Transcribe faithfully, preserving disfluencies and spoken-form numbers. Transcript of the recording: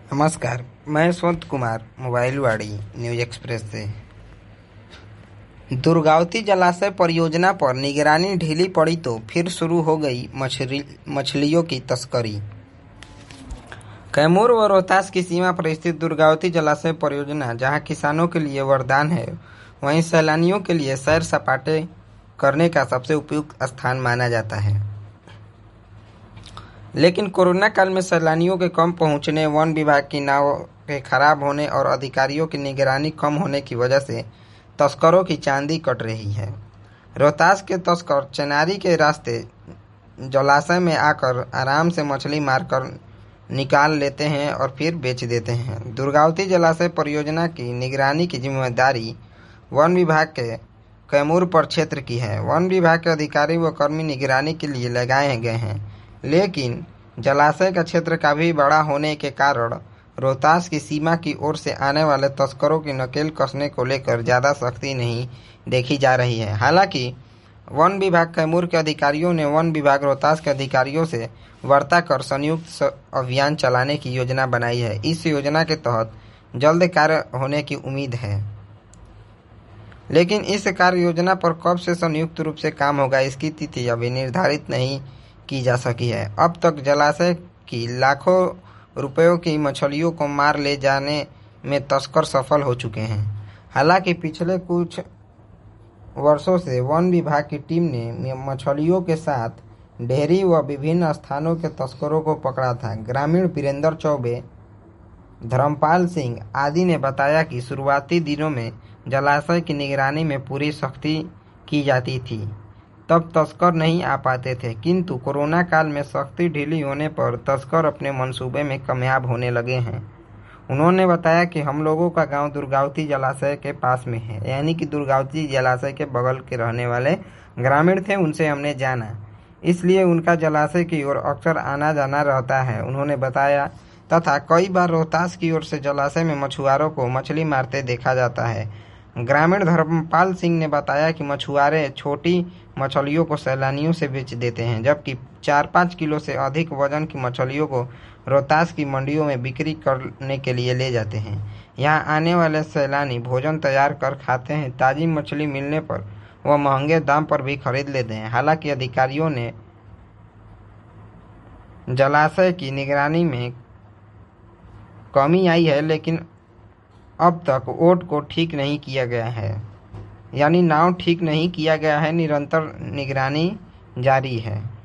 नमस्कार, मैं यशवंत कुमार मोबाइलवाड़ी न्यूज एक्सप्रेस से। दुर्गावती जलाशय परियोजना पर निगरानी ढीली पड़ी तो फिर शुरू हो गई मछली मछलियों की तस्करी। कैमूर व रोहतास की सीमा पर स्थित दुर्गावती जलाशय परियोजना जहां किसानों के लिए वरदान है, वहीं सैलानियों के लिए सैर सपाटे करने का सबसे उपयुक्त स्थान माना जाता है। लेकिन कोरोना काल में सैलानियों के कम पहुंचने, वन विभाग की नाव के खराब होने और अधिकारियों की निगरानी कम होने की वजह से तस्करों की चांदी कट रही है। रोहतास के तस्कर चेनारी के रास्ते जलाशय में आकर आराम से मछली मारकर निकाल लेते हैं और फिर बेच देते हैं। दुर्गावती जलाशय परियोजना की निगरानी की जिम्मेदारी वन विभाग के कैमूर प्रक्षेत्र की है। वन विभाग के अधिकारी व कर्मी निगरानी के लिए लगाए गए हैं, लेकिन जलाशय का क्षेत्र काफी बड़ा होने के कारण रोहतास की सीमा की ओर से आने वाले तस्करों की नकेल कसने को लेकर ज्यादा सख्ती नहीं देखी जा रही है। हालांकि वन विभाग कैमूर के अधिकारियों ने वन विभाग रोहतास के अधिकारियों से वार्ता कर संयुक्त अभियान चलाने की योजना बनाई है। इस योजना के तहत जल्द कार्य होने की उम्मीद है, लेकिन इस कार्य योजना पर कब से संयुक्त रूप से काम होगा, इसकी तिथि अभी निर्धारित नहीं की जा सकी है। अब तक जलाशय की लाखों रुपयों की मछलियों को मार ले जाने में तस्कर सफल हो चुके हैं। हालांकि पिछले कुछ वर्षों से वन विभाग की टीम ने मछलियों के साथ डेहरी व विभिन्न स्थानों के तस्करों को पकड़ा था। ग्रामीण वीरेंद्र चौबे, धर्मपाल सिंह आदि ने बताया कि शुरुआती दिनों में जलाशय की निगरानी में पूरी सख्ती की जाती थी, तब तस्कर नहीं आ पाते थे, किंतु कोरोना काल में सख्ती ढीली होने पर तस्कर अपने मंसूबे में कामयाब होने लगे हैं। उन्होंने बताया कि हम लोगों का गांव दुर्गावती जलाशय के पास में है, यानी कि दुर्गावती जलाशय के बगल के रहने वाले ग्रामीण थे, उनसे हमने जाना, इसलिए उनका जलाशय की ओर अक्सर आना जाना रहता है। उन्होंने बताया तथा कई बार रोहतास की ओर से जलाशय में मछुआरों को मछली मारते देखा जाता है। ग्रामीण धर्मपाल सिंह ने बताया कि मछुआरे छोटी मछलियों को सैलानियों से बेच देते हैं, जबकि चार पाँच किलो से अधिक वजन की मछलियों को रोहतास की मंडियों में बिक्री करने के लिए ले जाते हैं। यहाँ आने वाले सैलानी भोजन तैयार कर खाते हैं। ताज़ी मछली मिलने पर वह महंगे दाम पर भी खरीद लेते हैं। हालांकि अधिकारियों ने जलाशय की निगरानी में कमी आई है, लेकिन अब तक ओट को ठीक नहीं किया गया है, यानी नाव ठीक नहीं किया गया है। निरंतर निगरानी जारी है।